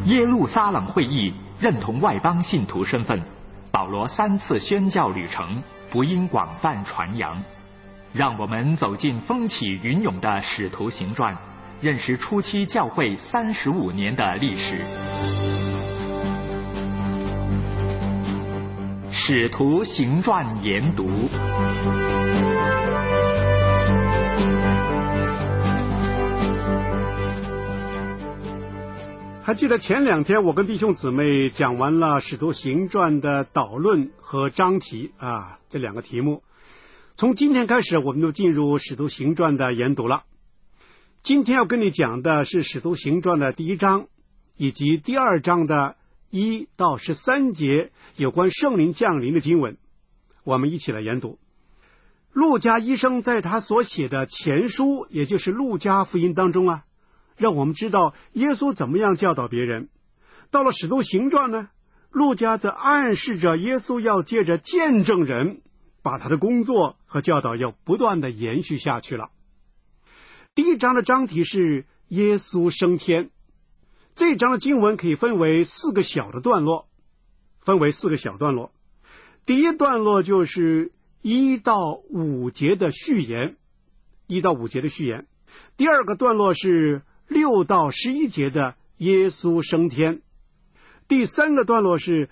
耶路撒冷会议认同外邦信徒身份，保罗3次宣教旅程，福音广泛传扬。让我们走进风起云涌的使徒行传，认识初期教会35年的历史。使徒行传研读。 还记得前2天我跟弟兄姊妹讲完了使徒行传的导论和章题这2个题目。从今天开始我们就进入使徒行传的研读了。今天要跟你讲的是使徒行传的第1章以及第2章的1到13节有关圣灵降临的经文，我们一起来研读。路加医生在他所写的前书，也就是路加福音当中让我们知道耶稣怎么样教导别人。到了使徒行传呢，路加则暗示着耶稣要借着见证人，把他的工作和教导要不断的延续下去了。第1章的章题是耶稣升天，这一章的经文可以分为4个小段落。第一段落就是1到5节的序言，第2个段落是6到11节的耶稣升天，第3个段落是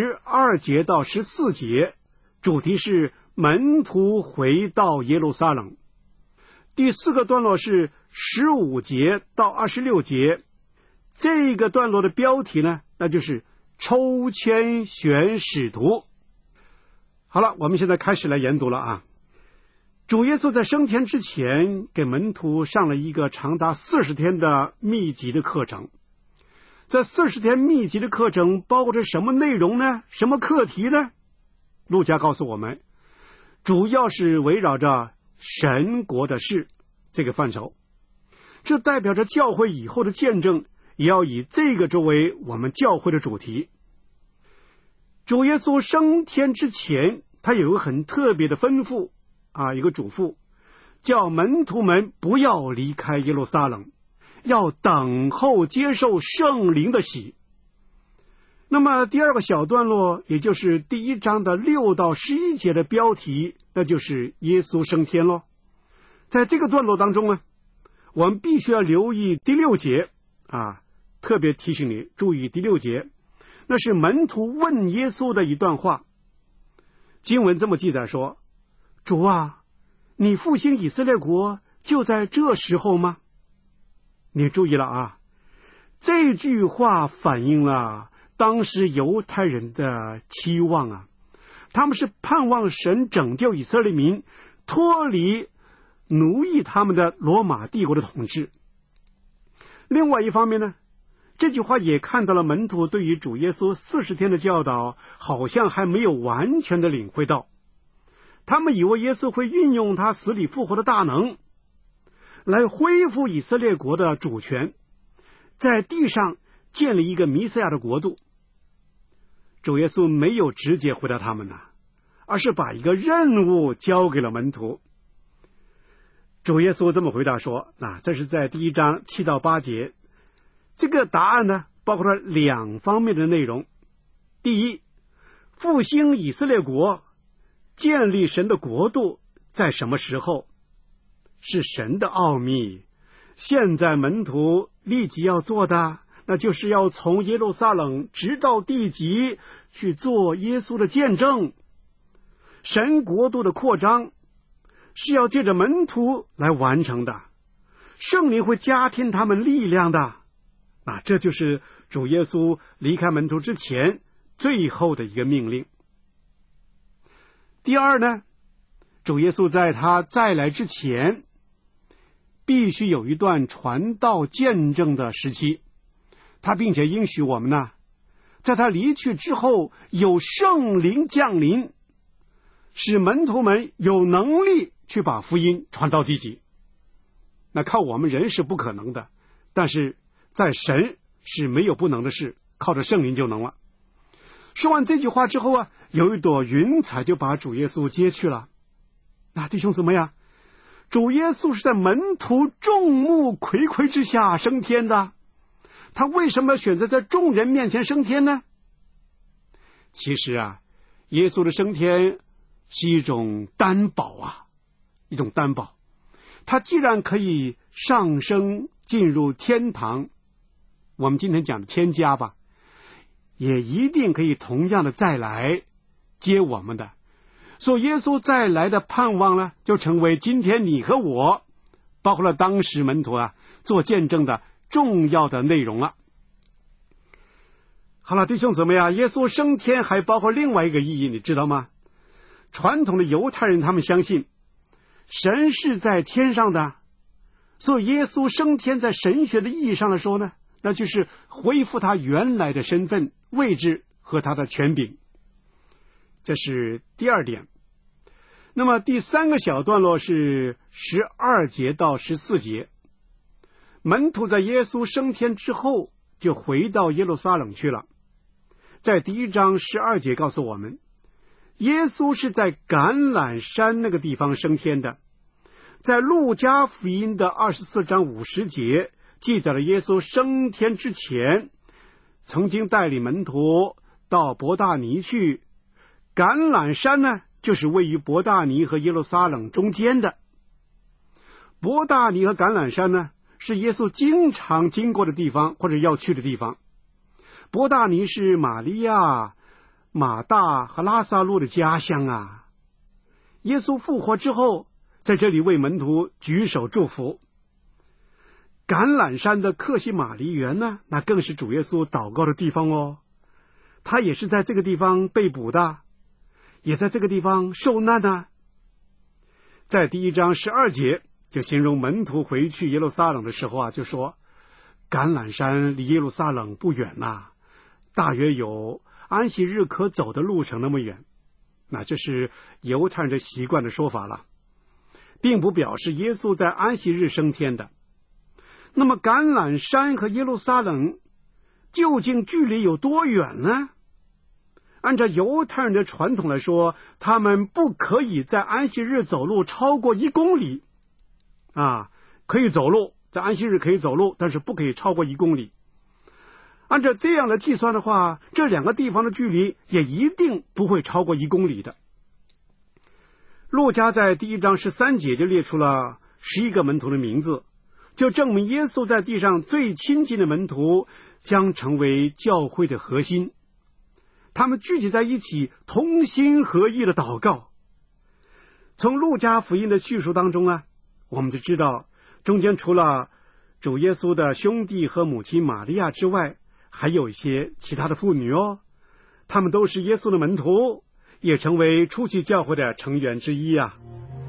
12节到14节，主题是门徒回到耶路撒冷。第4个段落是15节到26节，这个段落的标题呢，那就是抽签选使徒。好了，我们现在开始来研读了主耶稣在升天之前给门徒上了一个长达40天的密集的课程。这40天密集的课程包括着什么内容呢？什么课题呢？路加告诉我们，主要是围绕着神国的事这个范畴。这代表着教会以后的见证也要以这个作为我们教会的主题。主耶稣升天之前，他有一个很特别的吩咐一个嘱咐，叫门徒们不要离开耶路撒冷，要等候接受圣灵的洗。那么第2个小段落，也就是第1章的6到11节的标题，那就是耶稣升天咯。在这个段落当中呢，我们必须要留意第6节特别提醒你注意第6节，那是门徒问耶稣的一段话。经文这么记载说，主啊，你复兴以色列国就在这时候吗？你注意了这句话反映了当时犹太人的期望他们是盼望神拯救以色列民脱离奴役他们的罗马帝国的统治。另外一方面呢，这句话也看到了门徒对于主耶稣40天的教导好像还没有完全的领会到。他们以为耶稣会运用他死里复活的大能来恢复以色列国的主权，在地上建立一个弥赛亚的国度。主耶稣没有直接回答他们而是把一个任务交给了门徒。主耶稣这么回答说，这是在第1章7到8节。这个答案呢，包括了2方面的内容。第一，复兴以色列国，建立神的国度在什么时候？是神的奥秘。现在门徒立即要做的，那就是要从耶路撒冷直到地极去做耶稣的见证。神国度的扩张是要借着门徒来完成的，圣灵会加添他们力量的。这就是主耶稣离开门徒之前最后的一个命令。第二呢，主耶稣在他再来之前必须有一段传道见证的时期，他并且应许我们在他离去之后有圣灵降临，使门徒们有能力去把福音传到地极。那靠我们人是不可能的，但是在神是没有不能的事，靠着圣灵就能了。说完这句话之后有一朵云彩就把主耶稣接去了。弟兄姊妹主耶稣是在门徒众目睽睽之下升天的， 他为什么选择在众人面前升天呢？其实啊，耶稣的升天是一种担保啊，一种担保。他既然可以上升进入天堂，我们今天讲的天家吧，也一定可以同样的再来接我们的。所以耶稣再来的盼望呢，就成为今天你和我，包括了当时门徒啊做见证的重要的内容了。好了，弟兄姊妹啊，耶稣升天还包括另外一个意义，你知道吗？传统的犹太人他们相信神是在天上的，所以耶稣升天在神学的意义上来说呢，那就是恢复他原来的身份、位置和他的权柄。这是第二点。那么第三个小段落是12节到14节。门徒在耶稣升天之后就回到耶路撒冷去了。在第1章12节告诉我们，耶稣是在橄榄山那个地方升天的。在路加福音的24章50节记载了耶稣升天之前曾经带领门徒到伯大尼去。橄榄山呢，就是位于伯大尼和耶路撒冷中间的。伯大尼和橄榄山呢，是耶稣经常经过的地方，或者要去的地方。伯大尼是玛利亚、马大和拉撒路的家乡啊。耶稣复活之后，在这里为门徒举手祝福。橄榄山的克西马尼园呢，那更是主耶稣祷告的地方哦。他也是在这个地方被捕的，也在这个地方受难啊。在第1章12节就形容门徒回去耶路撒冷的时候啊，就说橄榄山离耶路撒冷不远啊，大约有安息日可走的路程那么远。那这是犹太人的习惯的说法了，并不表示耶稣在安息日升天的。那么橄榄山和耶路撒冷究竟距离有多远呢？按照犹太人的传统来说，他们不可以在安息日走路超过1公里啊，可以走路，在安息日可以走路，但是不可以超过1公里。按照这样的计算的话，这两个地方的距离也一定不会超过1公里的。路加在第1章13节就列出了11个门徒的名字，就证明耶稣在地上最亲近的门徒将成为教会的核心。他们聚集在一起，同心合意的祷告。从路加福音的叙述当中啊，我们就知道中间除了主耶稣的兄弟和母亲玛利亚之外，还有一些其他的妇女哦，他们都是耶稣的门徒，也成为初期教会的成员之一啊。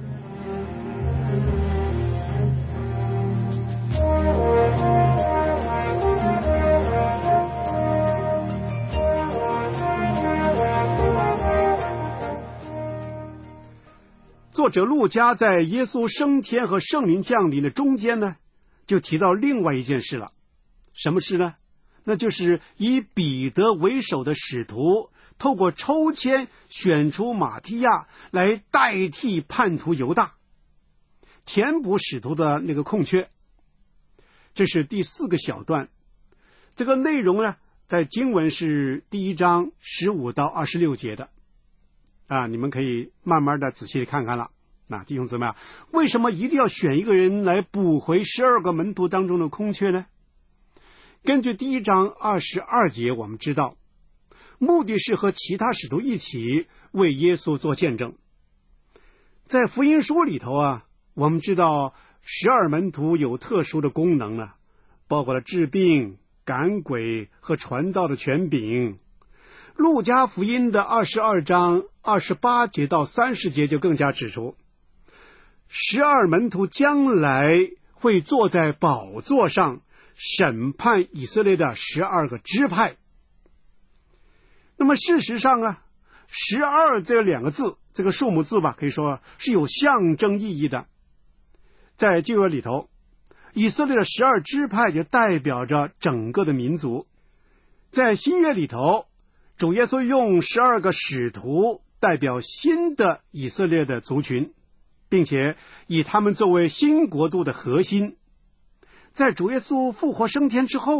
作者路加在耶稣升天和圣灵降临的中间呢，就提到另外一件事了。什么事呢？那就是以彼得为首的使徒透过抽签选出马提亚来代替叛徒犹大，填补使徒的那个空缺。这是第4个小段。这个内容呢，在经文是第1章15到26节的啊，你们可以慢慢的仔细的看看了。那弟兄姊妹啊，为什么一定要选一个人来补回12个门徒当中的空缺呢？根据第1章22节我们知道，目的是和其他使徒一起为耶稣做见证。在福音书里头啊，我们知道12门徒有特殊的功能呢，包括了治病、赶鬼和传道的权柄。路加福音的22章28节到30节就更加指出，12门徒将来会坐在宝座上审判以色列的12个支派。那么事实上啊，12这2个字，这个数目字吧，可以说是有象征意义的。在旧约里头，以色列的12支派就代表着整个的民族。在新约里头，主耶稣用12个使徒代表新的以色列的族群，并且以他们作为新国度的核心。在主耶稣复活升天之后，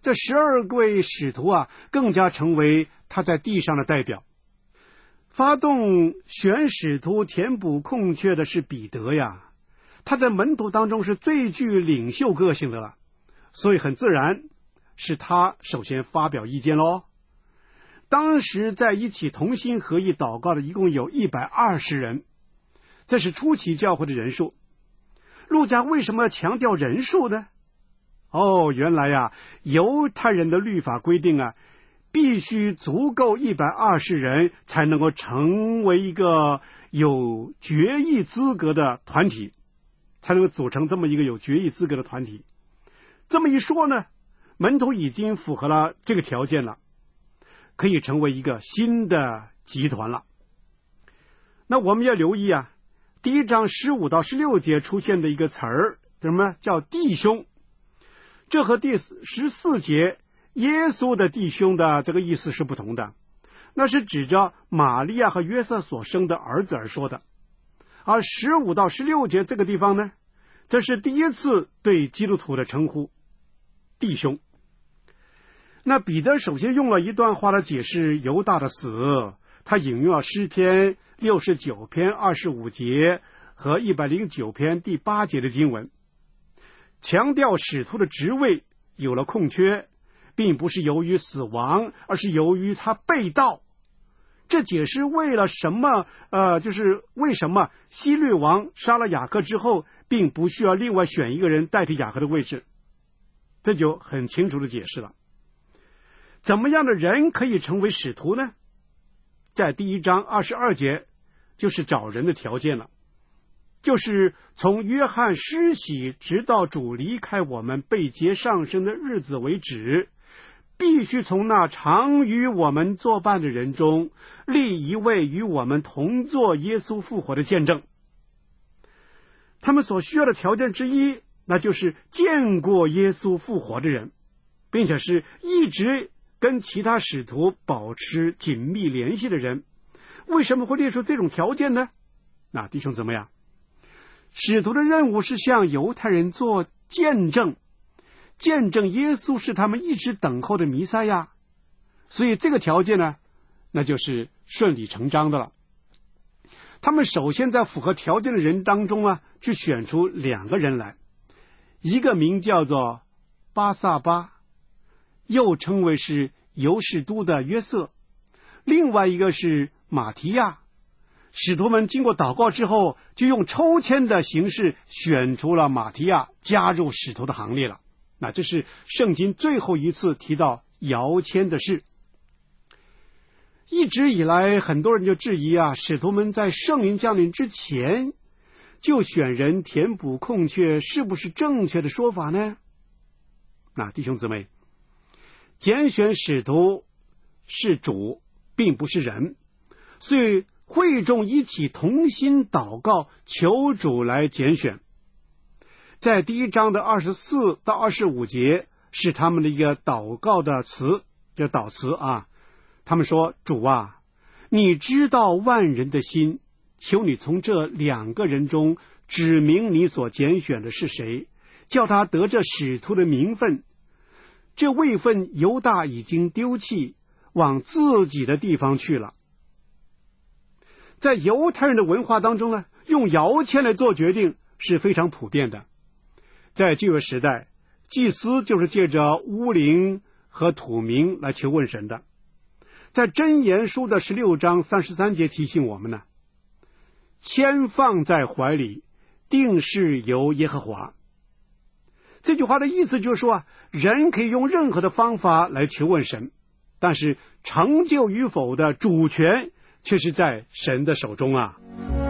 这12位使徒啊，更加成为他在地上的代表。发动选使徒填补空缺的是彼得呀，他在门徒当中是最具领袖个性的了，所以很自然是他首先发表意见咯。当时在一起同心合意祷告的一共有120人，这是初期教会的人数。路加为什么要强调人数呢？原来呀，犹太人的律法规定啊，必须足够120人才能够成为一个有决议资格的团体，才能够组成这么一个有决议资格的团体。这么一说呢，门徒已经符合了这个条件了，可以成为一个新的集团了。那我们要留意啊，第1章15到16节出现的一个词儿，什么叫弟兄？这和第14节耶稣的弟兄的这个意思是不同的，那是指着玛利亚和约瑟所生的儿子而说的。而15到16节这个地方呢，这是第一次对基督徒的称呼，弟兄。那彼得首先用了一段话来解释犹大的死，他引用了诗篇69篇25节和109篇第8节的经文，强调使徒的职位有了空缺，并不是由于死亡，而是由于他被盗。这解释为了什么就是为什么希律王杀了雅各之后，并不需要另外选一个人代替雅各的位置，这就很清楚的解释了。怎么样的人可以成为使徒呢？在第1章22节就是找人的条件了，就是从约翰施洗直到主离开我们被接上升的日子为止，必须从那常与我们作伴的人中立一位与我们同作耶稣复活的见证。他们所需要的条件之一，那就是见过耶稣复活的人，并且是一直跟其他使徒保持紧密联系的人。为什么会列出这种条件呢？那弟兄怎么样？使徒的任务是向犹太人做见证，见证耶稣是他们一直等候的弥赛亚，所以这个条件呢，那就是顺理成章的了。他们首先在符合条件的人当中啊，去选出2个人来，一个名叫做巴撒巴，又称为是犹士都的约瑟，另外一个是马提亚。使徒们经过祷告之后，就用抽签的形式选出了马提亚，加入使徒的行列了。那这是圣经最后一次提到摇签的事。一直以来，很多人就质疑啊，使徒们在圣灵降临之前就选人填补空缺，是不是正确的说法呢？那弟兄姊妹，拣选使徒是主，并不是人，所以会众一起同心祷告，求主来拣选。在第1章的24到25节是他们的一个祷告的词，叫祷词啊。他们说，主啊，你知道万人的心，求你从这2个人中指明你所拣选的是谁，叫他得这使徒的名分。这位分犹大已经丢弃，往自己的地方去了。在犹太人的文化当中呢，用摇签来做决定是非常普遍的。在旧约时代，祭司就是借着乌灵和土名来求问神的。在箴言书的16章33节提醒我们呢，签放在怀里，定是由耶和华。这句话的意思就是说啊，人可以用任何的方法来求问神，但是成就与否的主权却是在神的手中啊。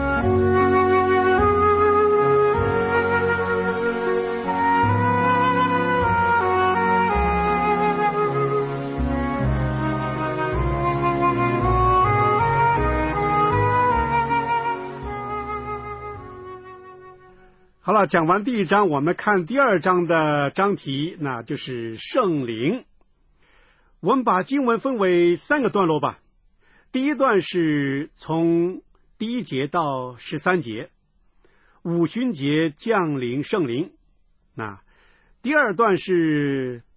好了，讲完第1章，我们看第2章的章题，那就是圣灵。我们把经文分为3个段落吧。第一段是从第1节到13节，五旬节降临圣灵。那第2段是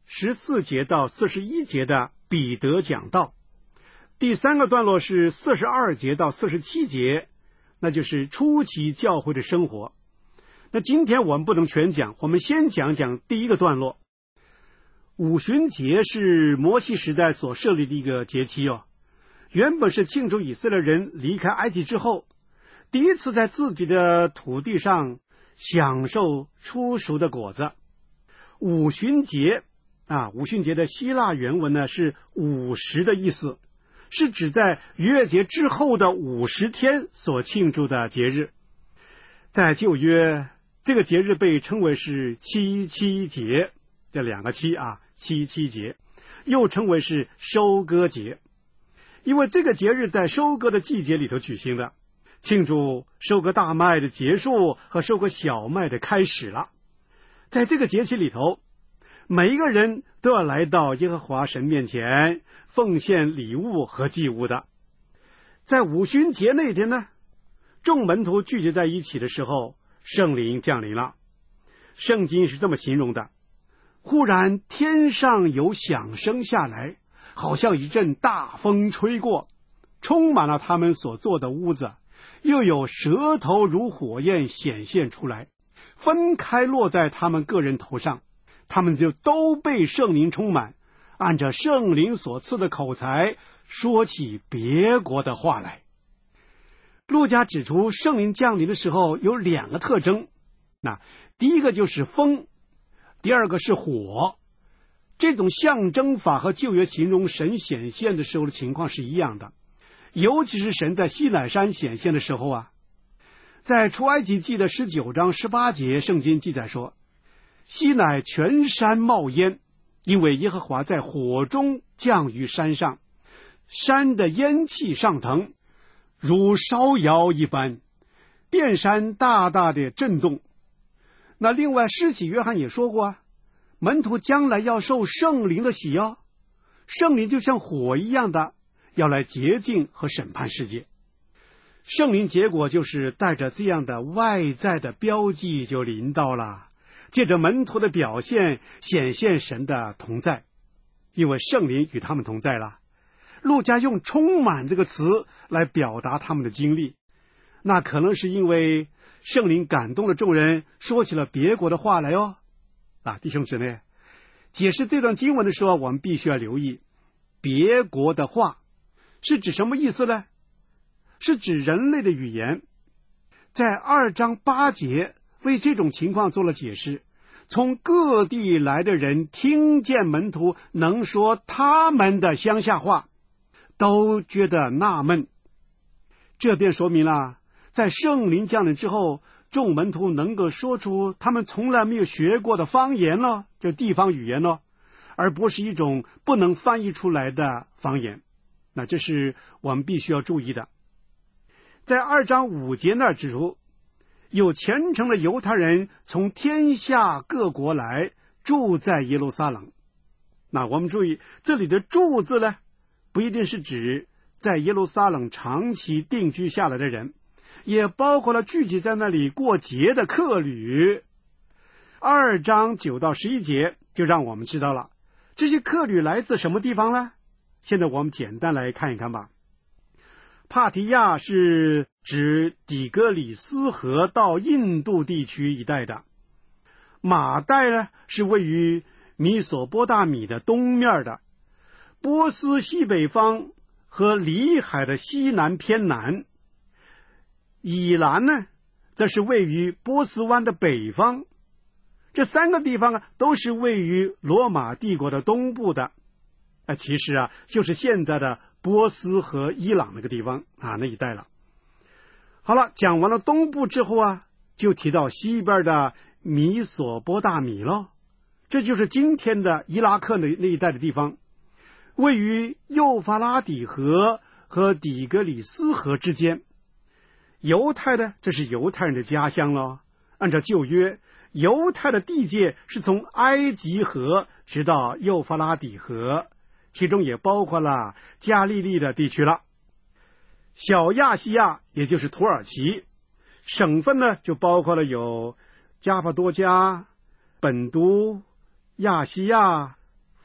14节到41节的彼得讲道。第3个段落是42节到47节，那就是初期教会的生活。那今天我们不能全讲，我们先讲讲第一个段落。五旬节是摩西时代所设立的一个节期原本是庆祝以色列人离开埃及之后，第一次在自己的土地上享受初熟的果子。五旬节五旬节的希腊原文呢是50的意思，是指在逾越节之后的50天所庆祝的节日。在旧约，这个节日被称为是七节，这两个七节，又称为是收割节，因为这个节日在收割的季节里头举行的，庆祝收割大麦的结束和收割小麦的开始了。在这个节期里头，每一个人都要来到耶和华神面前奉献礼物和祭物的。在五旬节那天呢，众门徒聚集在一起的时候，圣灵降临了。圣经是这么形容的：忽然天上有响声下来，好像一阵大风吹过，充满了他们所坐的屋子，又有舌头如火焰显现出来，分开落在他们个人头上，他们就都被圣灵充满，按着圣灵所赐的口才说起别国的话来。路加指出圣灵降临的时候有2个特征，第一个就是风，第二个是火。这种象征法和旧约形容神显现的时候的情况是一样的，尤其是神在西乃山显现的时候在出埃及记的19章18节，圣经记载说，西乃全山冒烟，因为耶和华在火中降于山上，山的烟气上腾，如烧窑一般，遍山大大的震动。那另外施洗约翰也说过门徒将来要受圣灵的洗圣灵就像火一样的要来洁净和审判世界。圣灵结果就是带着这样的外在的标记就临到了，借着门徒的表现显现神的同在，因为圣灵与他们同在了。路加用充满这个词来表达他们的经历，那可能是因为圣灵感动了众人，说起了别国的话来弟兄姊妹，解释这段经文的时候，我们必须要留意别国的话是指什么意思呢？是指人类的语言。在2章8节为这种情况做了解释，从各地来的人听见门徒能说他们的乡下话，都觉得纳闷。这便说明了在圣灵降临之后，众门徒能够说出他们从来没有学过的方言就地方语言而不是一种不能翻译出来的方言。那这是我们必须要注意的。在2章5节那儿指出，有虔诚的犹太人从天下各国来住在耶路撒冷。那我们注意这里的住字呢，不一定是指在耶路撒冷长期定居下来的人，也包括了聚集在那里过节的客旅。2章9到11节就让我们知道了这些客旅来自什么地方呢？现在我们简单来看一看吧。帕提亚是指底格里斯河到印度地区一带的，马代呢是位于米索波大米的东面的，波斯西北方和里海的西南偏南，以兰呢则是位于波斯湾的北方。这3个地方都是位于罗马帝国的东部的，其实就是现在的波斯和伊朗那个地方那一带了。好了，讲完了东部之后就提到西边的米索波大米了，这就是今天的伊拉克那一带的地方，位于幼发拉底河和底格里斯河之间。犹太呢，这是犹太人的家乡了。按照旧约，犹太的地界是从埃及河直到幼发拉底河，其中也包括了加利利的地区了。小亚细亚也就是土耳其省份呢，就包括了有加帕多加、本都、亚细亚、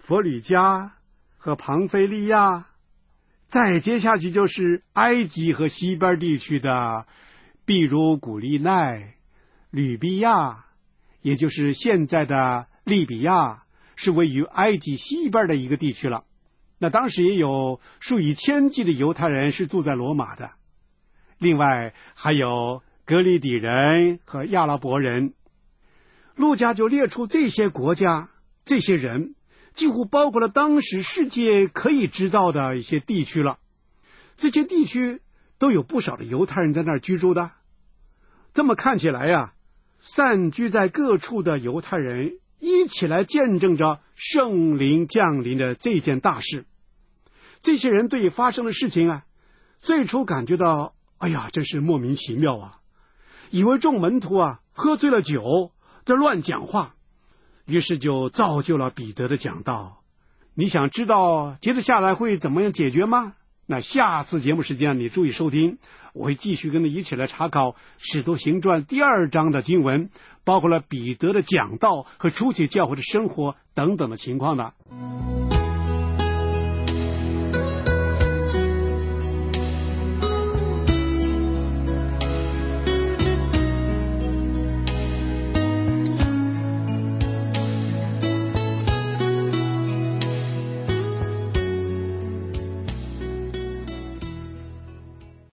弗吕加和庞菲利亚，再接下去就是埃及和西边地区的，比如古利奈、吕比亚，也就是现在的利比亚，是位于埃及西边的一个地区了。那当时也有数以千计的犹太人是住在罗马的，另外还有格里底人和亚拉伯人。路加就列出这些国家，这些人几乎包括了当时世界可以知道的一些地区了。这些地区都有不少的犹太人在那儿居住的。这么看起来呀，散居在各处的犹太人一起来见证着圣灵降临的这件大事。这些人对发生的事情啊，最初感觉到哎呀，真是莫名其妙啊，以为众门徒啊喝醉了酒在乱讲话，于是就造就了彼得的讲道。你想知道接着下来会怎么样解决吗？那下次节目时间你注意收听，我会继续跟你一起来查考《使徒行传》第2章的经文，包括了彼得的讲道和初期教会的生活等等的情况的。